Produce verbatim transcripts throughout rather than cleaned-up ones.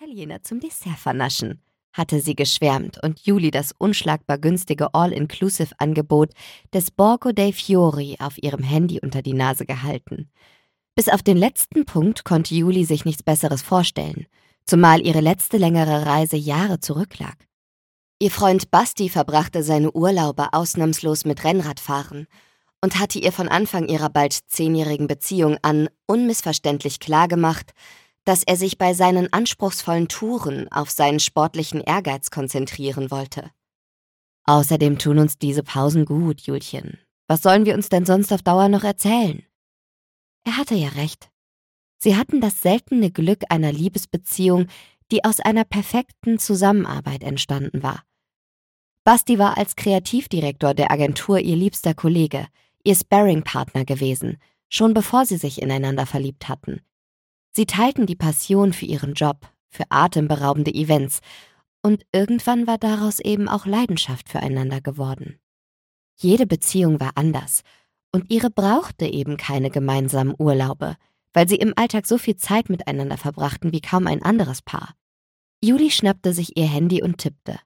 Italiener zum Dessert vernaschen, hatte sie geschwärmt und Julie das unschlagbar günstige All-Inclusive-Angebot des Borgo dei Fiori auf ihrem Handy unter die Nase gehalten. Bis auf den letzten Punkt konnte Julie sich nichts Besseres vorstellen, zumal ihre letzte längere Reise Jahre zurücklag. Ihr Freund Basti verbrachte seine Urlaube ausnahmslos mit Rennradfahren und hatte ihr von Anfang ihrer bald zehnjährigen Beziehung an unmissverständlich klargemacht, dass er sich bei seinen anspruchsvollen Touren auf seinen sportlichen Ehrgeiz konzentrieren wollte. Außerdem tun uns diese Pausen gut, Julchen. Was sollen wir uns denn sonst auf Dauer noch erzählen? Er hatte ja recht. Sie hatten das seltene Glück einer Liebesbeziehung, die aus einer perfekten Zusammenarbeit entstanden war. Basti war als Kreativdirektor der Agentur ihr liebster Kollege, ihr Sparringpartner gewesen, schon bevor sie sich ineinander verliebt hatten. Sie teilten die Passion für ihren Job, für atemberaubende Events und irgendwann war daraus eben auch Leidenschaft füreinander geworden. Jede Beziehung war anders und ihre brauchte eben keine gemeinsamen Urlaube, weil sie im Alltag so viel Zeit miteinander verbrachten wie kaum ein anderes Paar. Julie schnappte sich ihr Handy und tippte.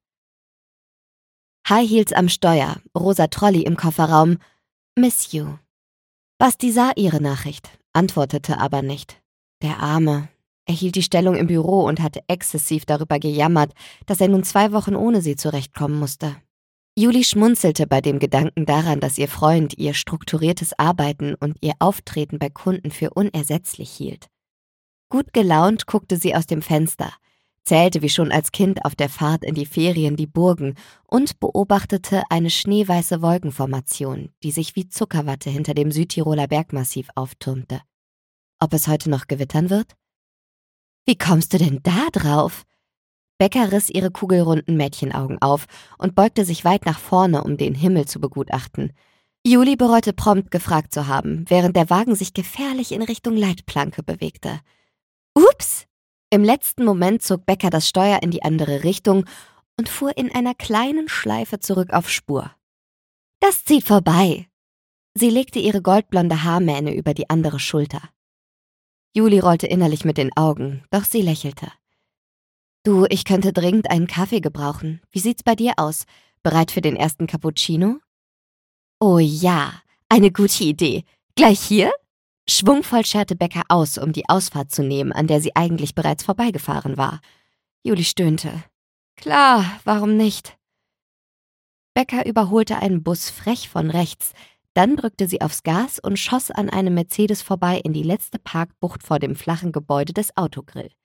High Heels am Steuer, rosa Trolley im Kofferraum, miss you. Basti sah ihre Nachricht, antwortete aber nicht. Der Arme. Er hielt die Stellung im Büro und hatte exzessiv darüber gejammert, dass er nun zwei Wochen ohne sie zurechtkommen musste. Julie schmunzelte bei dem Gedanken daran, dass ihr Freund ihr strukturiertes Arbeiten und ihr Auftreten bei Kunden für unersetzlich hielt. Gut gelaunt guckte sie aus dem Fenster, zählte wie schon als Kind auf der Fahrt in die Ferien die Burgen und beobachtete eine schneeweiße Wolkenformation, die sich wie Zuckerwatte hinter dem Südtiroler Bergmassiv auftürmte. Ob es heute noch gewittern wird? Wie kommst du denn da drauf? Becker riss ihre kugelrunden Mädchenaugen auf und beugte sich weit nach vorne, um den Himmel zu begutachten. Julie bereute prompt gefragt zu haben, während der Wagen sich gefährlich in Richtung Leitplanke bewegte. Ups! Im letzten Moment zog Becker das Steuer in die andere Richtung und fuhr in einer kleinen Schleife zurück auf Spur. Das zieht vorbei! Sie legte ihre goldblonde Haarmähne über die andere Schulter. Julie rollte innerlich mit den Augen, doch sie lächelte. Du, ich könnte dringend einen Kaffee gebrauchen. Wie sieht's bei dir aus? Bereit für den ersten Cappuccino? Oh ja, eine gute Idee. Gleich hier? Schwungvoll scherte Becker aus, um die Ausfahrt zu nehmen, an der sie eigentlich bereits vorbeigefahren war. Julie stöhnte. Klar, warum nicht? Becker überholte einen Bus frech von rechts, dann drückte sie aufs Gas und schoss an einem Mercedes vorbei in die letzte Parkbucht vor dem flachen Gebäude des Autogrill.